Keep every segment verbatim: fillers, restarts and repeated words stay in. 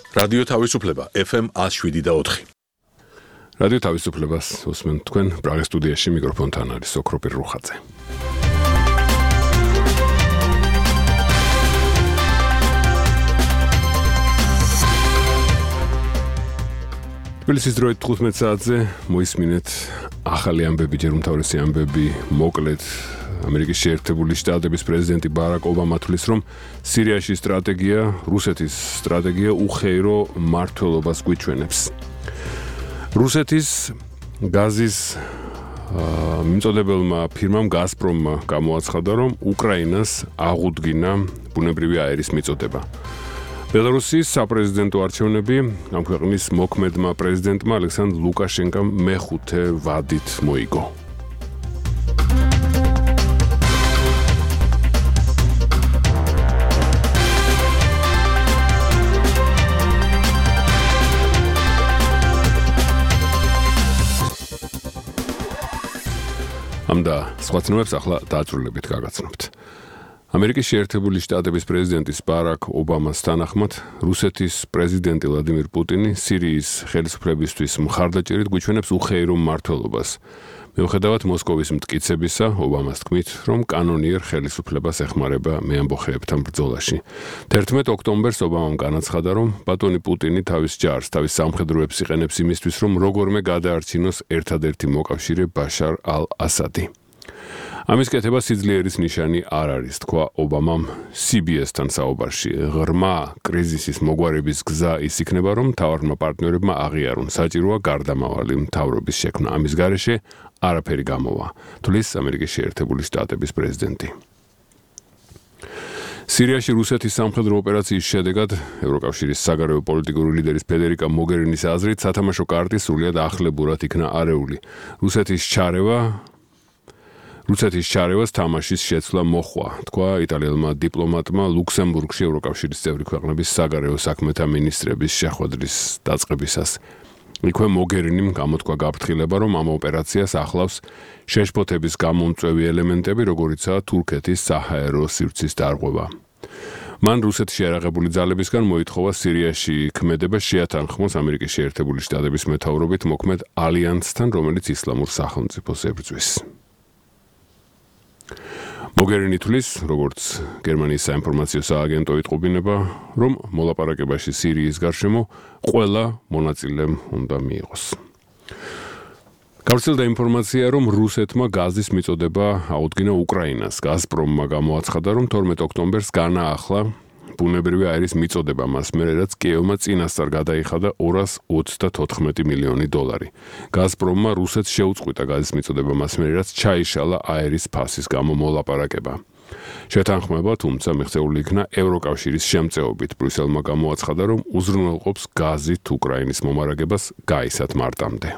რადიო თავისუფლება ეფ ემ one oh seven და four. რადიო თავისუფლებას უსმენთ თქვენ პრაღის სტუდიაში მიკროფონთან არის ოქროპირ რუხაძე. თბილისის დროით თხუთმეტ საათზე მოისმინეთ ახალი ამბები, ჯერ უმთავრესი ამბები მოკლედ. ამერიკის შეერთებული შტატების პრეზიდენტი ბარაკ ობამა თვლის, რომ სირიაში სტრატეგია, რუსეთის სტრატეგია უხეირო მმართველობას გვიჩვენებს. რუსეთის გაზის მიმწოდებელმა ფირმამ გაზპრომმა გამოაცხადა, რომ უკრაინას აღუდგინა ბუნებრივი აერის მიწოდება. ბელარუსის საპრეზიდენტო არჩევნები ამ ქვეყნის მოქმედმა პრეზიდენტმა ალექსანდრ ლუკაშენკომ მეხუთე ვადით მოიგო. ამ და სხვა ცნობებს ახლა დაძრულებით გაგაცნობთ. ამერიკის შეერთებული შტატების პრეზიდენტის ბარაკ ობამას თანახმად რუსეთის პრეზიდენტი ვლადიმირ პუტინი სირიის ხელისუფლებისთვის მხარდაჭერით გვიჩვენებს უხეირო მმართველობას. მიუხედავად მოსკოვის მტკიცებისა, ობამას თქმით, რომ კანონიერ ხელისუფლებას ეხმარება მეამბოხეებთან ბრძოლაში. თერთმეტ ოქტომბერს ობამამ განაცხადა, რომ ბატონი პუტინი თავის ჯარს, თავის სამხედროებს იყენებს იმისთვის, რომ როგორმე გადაარჩინოს ერთადერთი მოკავშირე ბაშარ ალ-ასადი. ამის კეთება სიძლიერის ნიშანი არ არის, თქვა ობამამ C B S-თან საუბარში. ღრმა კრიზისის მოგვარების გზა ის იქნება, რომ მთავარმა პარტნიორებმა აღიარონ, საჭიროა გარდამავალი მთავრობის შექმნა. ამის გარეშე არაფერი გამოვა, თვლის ამერიკის შეერთებული შტატების პრეზიდენტი. სირიაში რუსეთის სამხედრო ოპერაციის შედეგად ევროკავშირის საგარეო პოლიტიკური ლიდერის ფედერიკა მოგერინის აზრით სათამაშო კარტი სრულიად ახლებურად იქნა არეული. რუსეთის ჩარევა რუსეთის ჩარევას თამაშის შეცვლა მოხვა, თქვა იტალიელმა დიპლომატმა ლუქსემბურგში ევროკავშირის წევრი ქვეყნების საგარეო საქმეთა მინისტრების შეხვედრის დაწყებისას. იქვე მოგერინიმ გამოთქვა გაფრთხილება, რომ ამ ოპერაციას ახლავს შეშფოთების გამომწვევი ელემენტები, როგორიცაა თურქეთის საჰაერო სივრცის დარღვევა. მან რუსეთში არაღებული ძალებისგან მოითხოვა სირიაში ქმედება შეათანხმოს ამერიკის შეერთებული შტატების მეთაურობით მოქმედ ალიანსთან, რომელიც ისლამურ სახელმწიფოს ებრძვის. მოგერინი თვლის, როგორც გერმანიის საინფორმაციო სააგენტო იტყობინება, რომ მოლაპარაკებაში სირიის გარშემო ყველა მონაწილემ უნდა მიიღოს. გავრცელდა ინფორმაცია, რომ რუსეთმა გაზის მიწოდება აუდგინა უკრაინას. გაზპრომმა გამოაცხადა, რომ თორმეტ ოქტომბერს განაახლა ბუნებრივი აერის მიწოდება მას მერე, რაც კიევმა წინასწარ გადაიხადა ორას ოცდათოთხმეტი მილიონი დოლარი. გაზპრომმა რუსეთს შეუწყვიტა გაზის მიწოდება მას მერე, რაც ჩაიშალა აერის ფასის გამო მოლაპარაკება. შეთანხმება თუმცა მიღწეული იქნა ევროკავშირის შემწეობით. ბრიუსელმა გამოაცხადა, რომ უზრუნველყოფს გაზით უკრაინის მომარაგებას გაისად მარტამდე.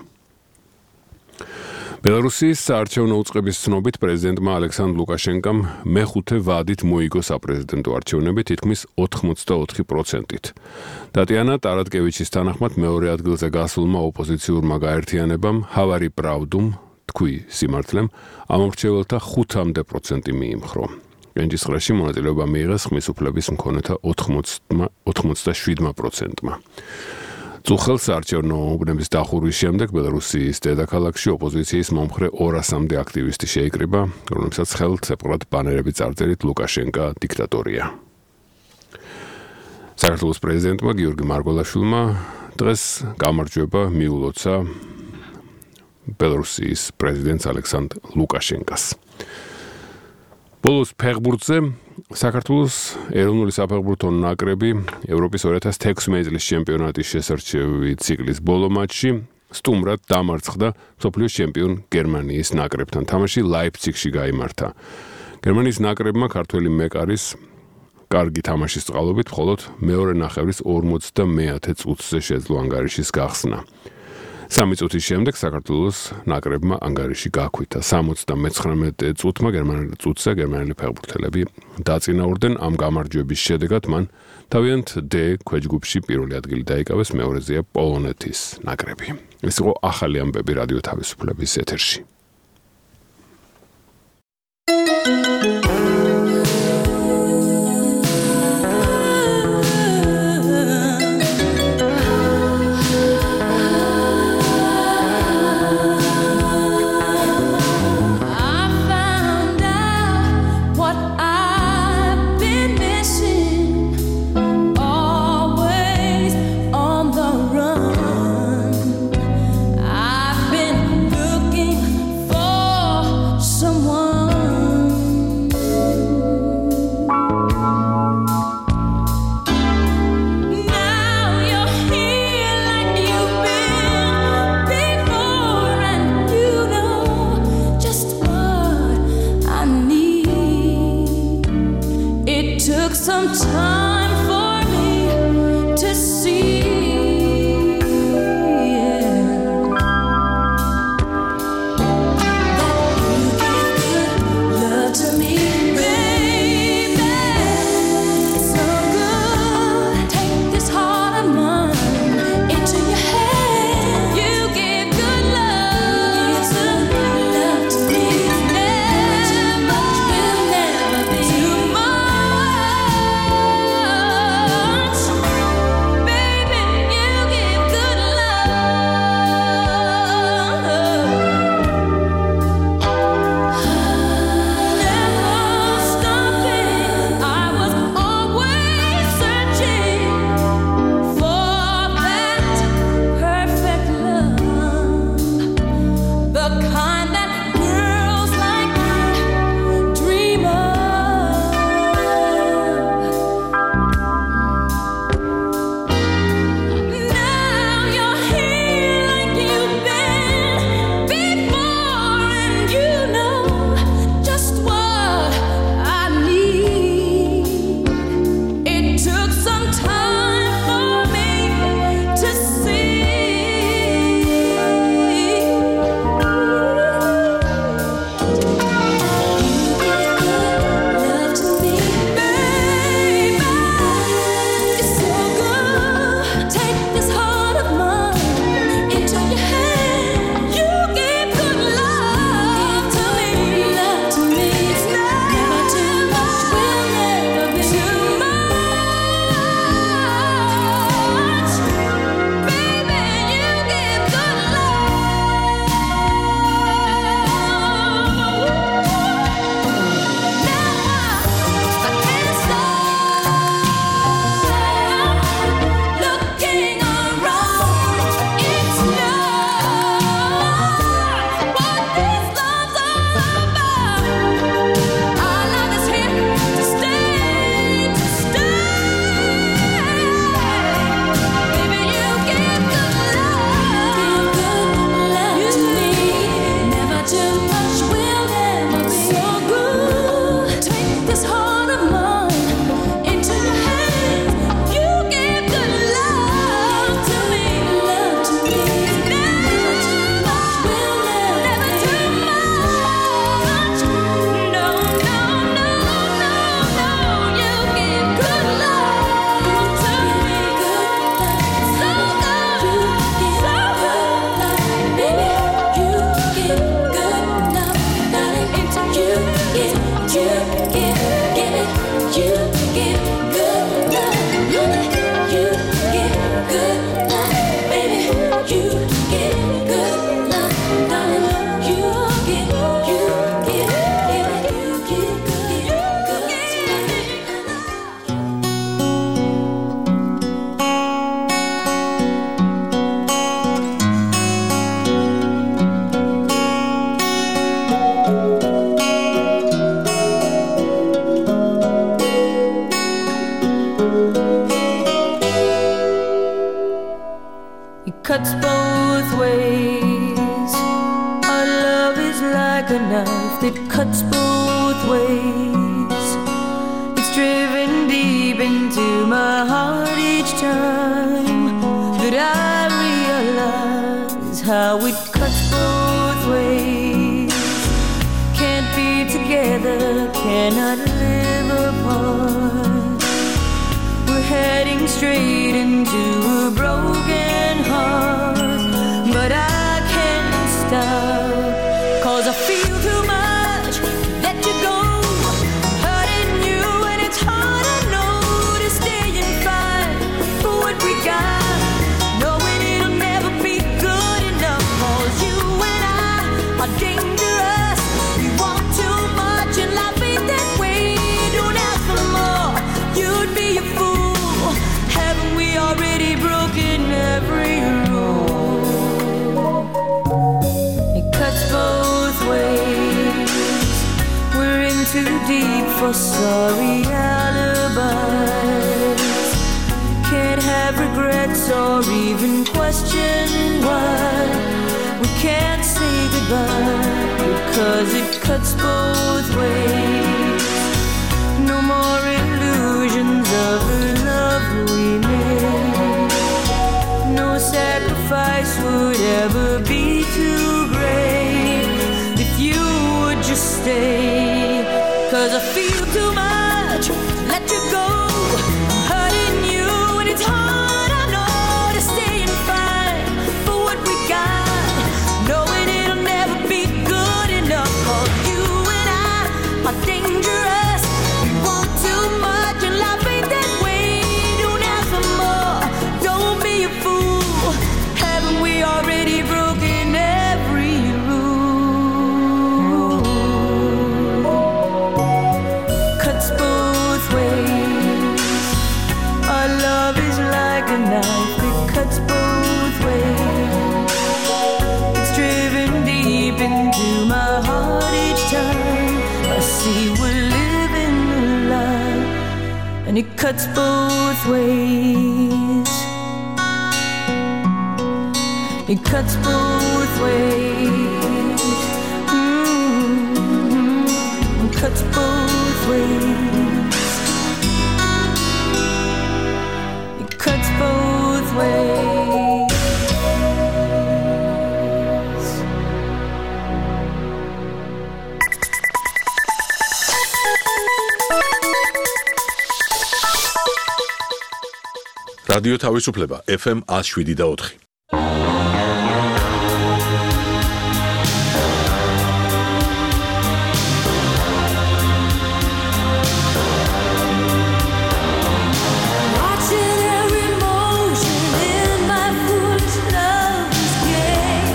ბელარუსის საარჩევნო უწყების ცნობით პრეზიდენტმა ალექსანდრ ლუკაშენკომ მეხუთე ვადით მოიგო საპრეზიდენტო არჩევნები თითქმის ოთხმოცდაოთხი პროცენტით. ტატიანა ტარატკევიჩის თანახმად მეორე ადგილზე გასულმა ოპოზიციურმა გაერთიანებამ ჰავარი პრაუდუმ თქვი სიმართლემ ამორჩეველთა ხუთამდე პროცენტი მიიმხრო. კენჭისყრაში მონაწილეობა მიიღეს ხმის უფლების მქონეთა ოთხმოცდაშვიდმა პროცენტმა. წუხელს საარჩევნო უბნების დახურვის შემდეგ ბელარუსის დედაქალაქში ოპოზიციის მომხრე ორასამდე აქტივისტი შეიკრიბა, რომლებსაც ხელთ ეპყრათ ბანერები წარწერით ლუკაშენკა დიქტატორია. საქართველოს პრეზიდენტმა გიორგი მარგველაშვილმა დღეს გამარჯვება მიულოცა ბელარუსის პრეზიდენტს ალექსანდრ ლუკაშენკას. ბოლოს ფეხბურთზე საქართველოს ეროვნული საფეხბურთო ნაკრები ევროპის ორი ათას თექვსმეტი წლის ჩემპიონატის შესარჩევი ციკლის ბოლო მატჩში სტუმრად დამარცხდა მსოფლიოს ჩემპიონ გერმანიის ნაკრებთან. თამაში ლაიფციგში გაიმართა. გერმანიის ნაკრებმა ქართველი მეკარის კარგი თამაშის წყალობით მხოლოდ მეორე ნახევრის ორმოცდამეათე წუთზე შეძლო ანგარიშის გახსნა. სამი წუთის შემდეგ საქართველოს ნაკრებმა ანგარიში გაქვითა. სამოცდამეცხრამეტე წუთმა გერმანელი წუთზე გერმანელი ფეხბურთელები დაწინაურდნენ. ამ გამარჯვების შედეგად მან თავიანთ D ქვეჯგუფში პირველი ადგილი დაიკავეს, მეორეზეა პოლონეთის ნაკრები. ეს იყო ახალი ამბები რადიო თავისუფლების ეთერში. some time for me to see. Cuts both ways. Our love is like a knife that cuts both ways. It's driven deep into my heart each time that I realize how it cuts both ways. Can't be together, cannot live apart. We're heading straight into a broken heart, but I can't stop, 'cause I feel too much that you go, hurting you, and it's hard I know to stay and fight for what we got, knowing it'll never be good enough, 'cause you and I are dangerous. We want too much and life ain't that way. Don't ask for more, you'd be a fool. Haven't we already broken every rule? It cuts both ways. We're in too deep for sorry alibis. Can't have regrets or even question why we can't say goodbye, because it cuts both ways. No more illusion would ever be too great if you would just stay. 'Cause I feel too much to let you go. I'm hurting you and it's hard, I know, to stay and fight for what we got, knowing it'll never be good enough. For you and I are dangerous. We want too much and life ain't that way. Don't ask for more, don't be a fool. Haven't we already broken every rule? Cuts both ways. Our love is like a knife, it cuts both ways. It's driven deep into my heart each time I see we're living a lie, and it cuts both ways. It cuts both ways. Mm-hmm. It cuts both ways. It cuts both ways. რადიო თავისუფლება ეფ ემ one oh seven და four. Watching every motion in my foolish love's game.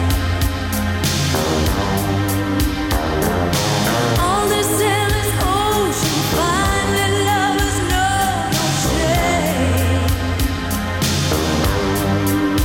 All this endless ocean, finally lovers know no shame.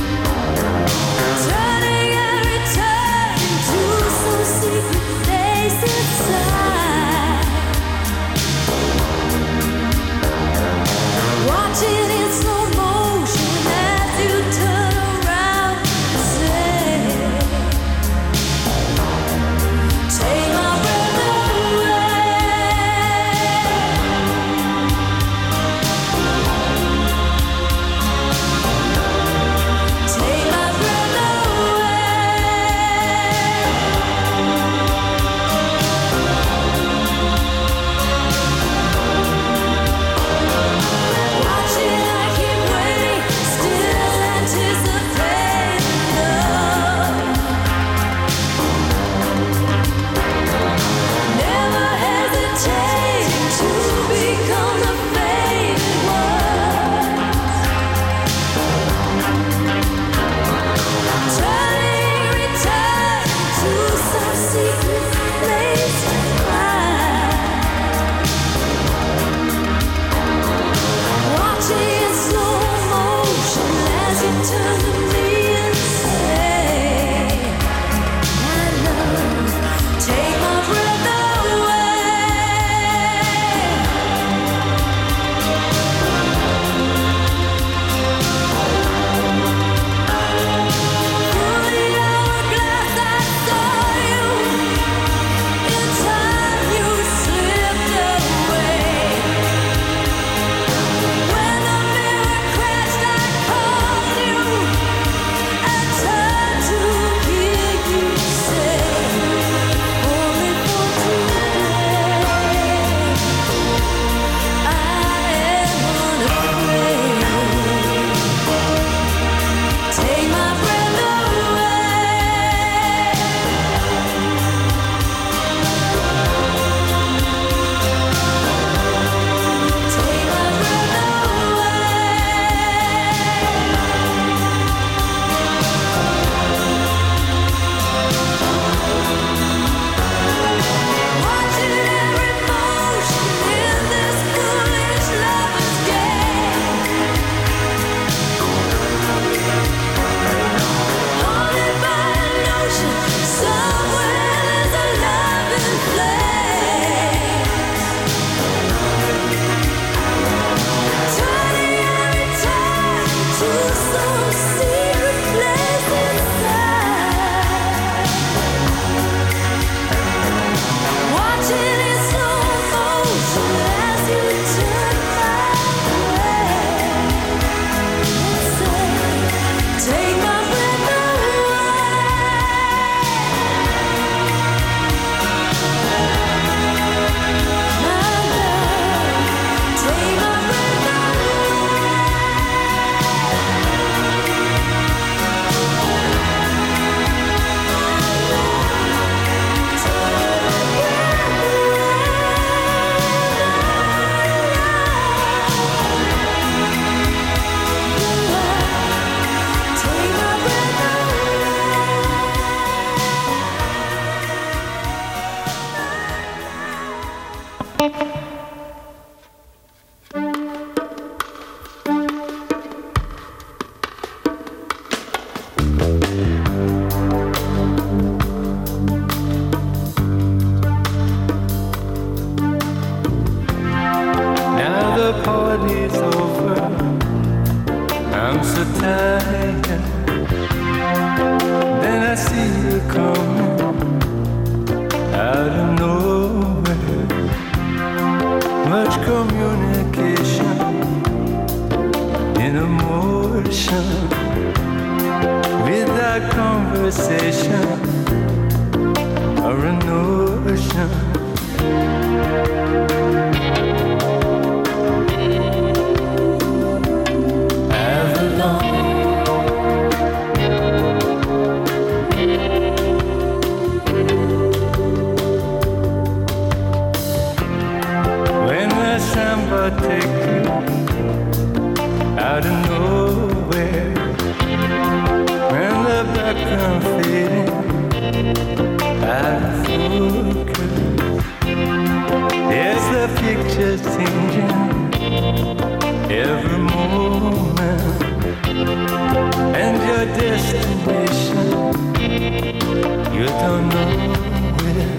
is changing every moment, and your destination, you don't know where.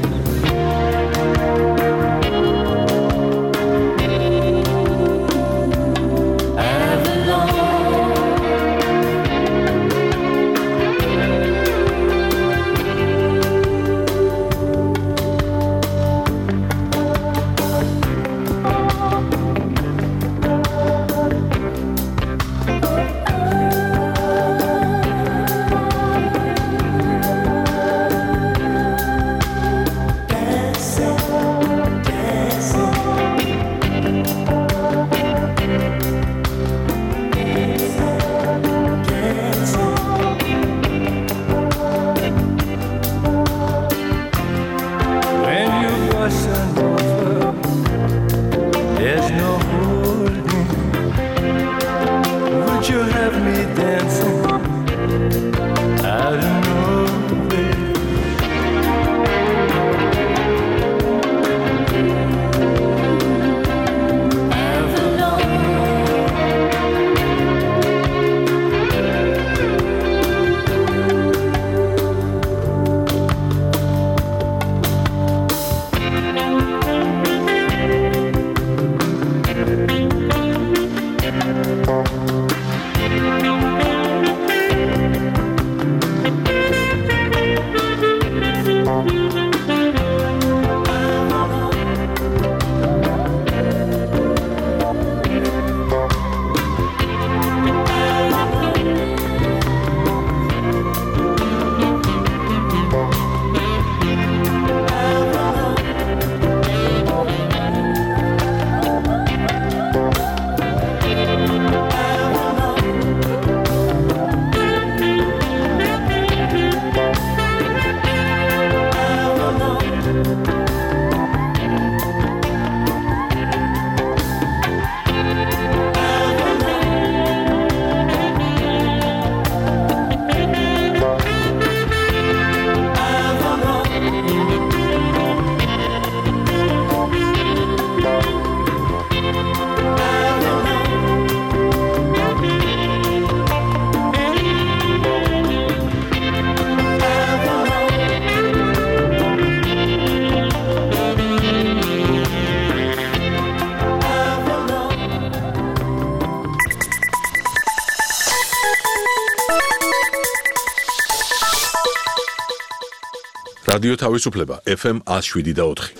რადიო თავისუფლება ეფ ემ one oh seven და four.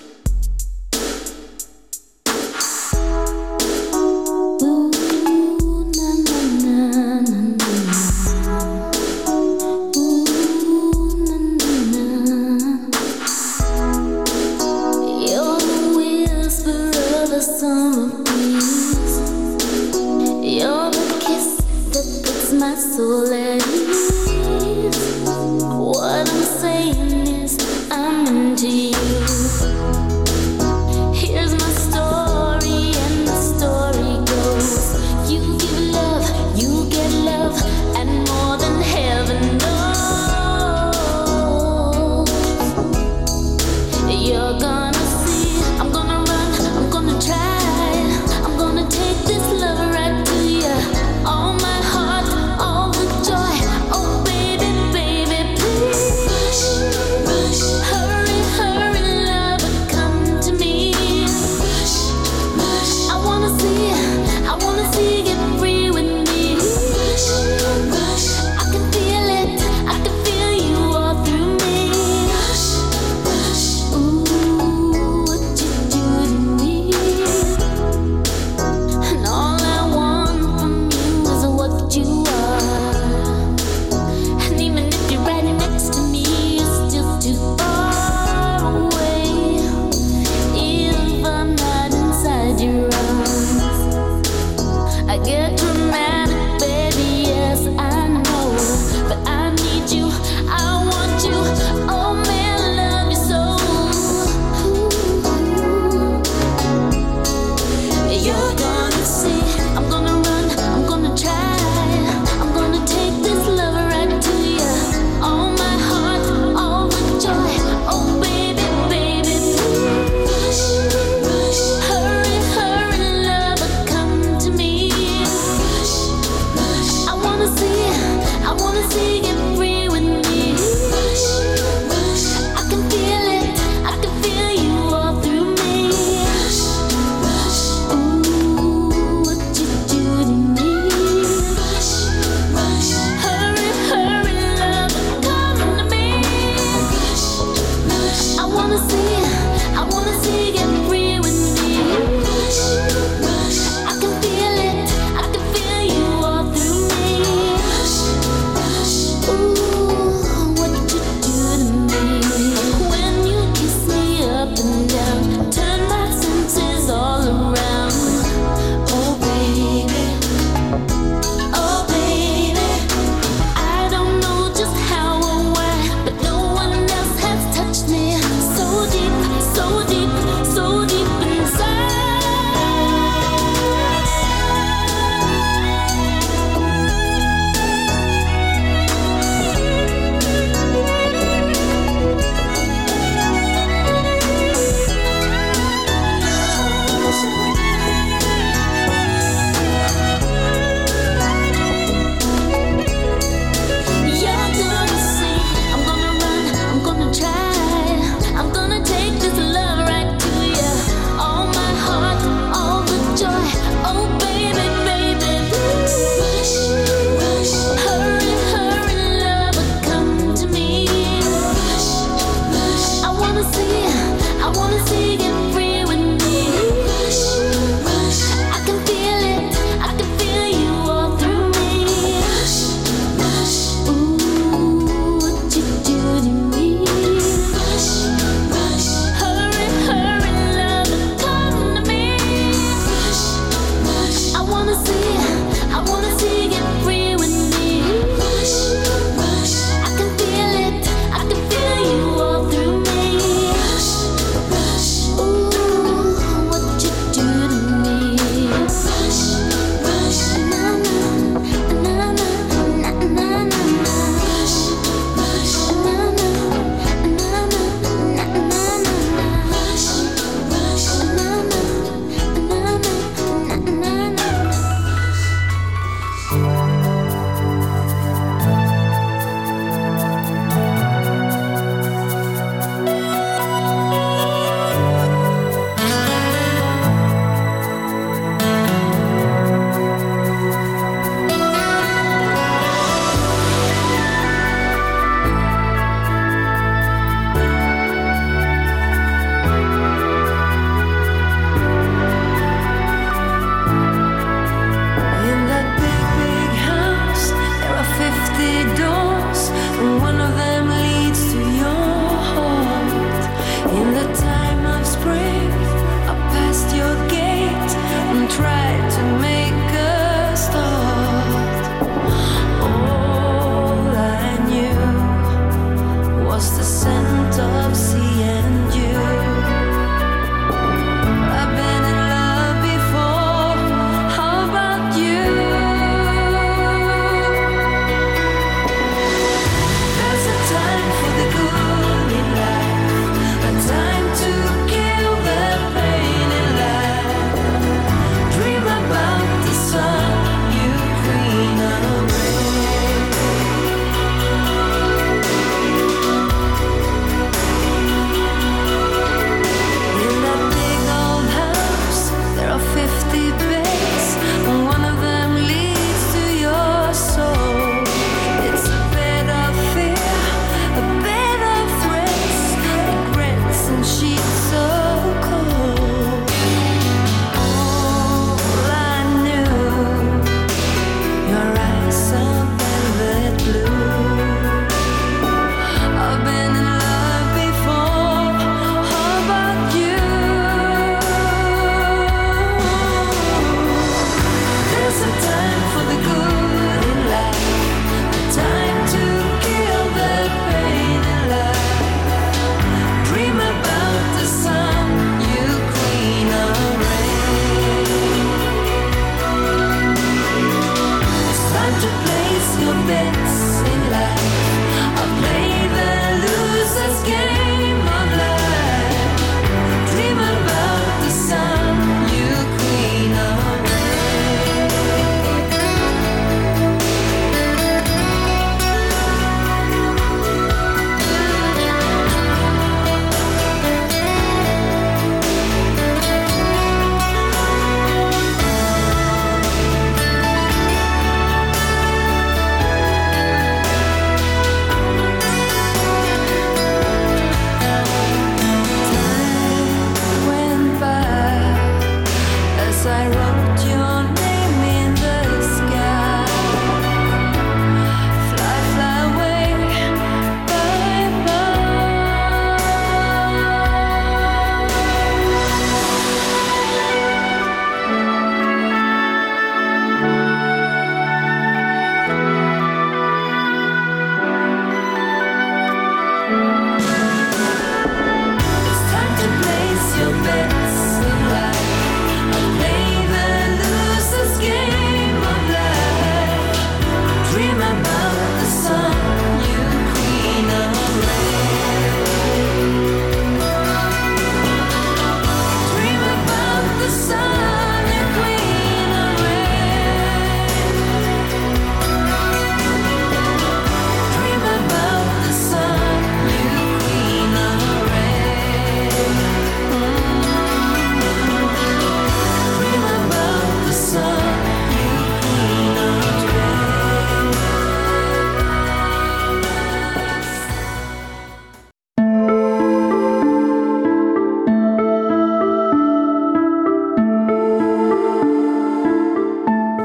What I'm saying is I'm into you.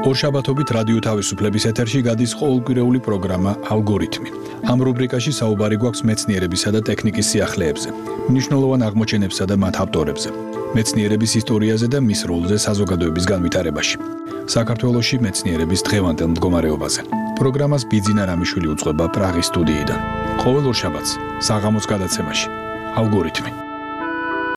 ორშაბათობით რადიო თავისუფლების ეთერში გადის ყოველკვირეული პროგრამა ალგორითმი. ამ რუბრიკაში საუბარი გვაქვს მეცნიერებისა და ტექნიკის სიახლეებზე, მნიშვნელოვან აღმოჩენებსა და მათ ავტორებზე, მეცნიერების ისტორიაზე და მის როლზე საზოგადოების განვითარებაში. საქართველოში მეცნიერების დღევანდელ მდგომარეობაზე. პროგრამას ბიძინა რამიშვილი უძღვება პრაღის სტუდიიდან. ყოველ ორშაბათს საღამოს გადაცემაში ალგორითმი.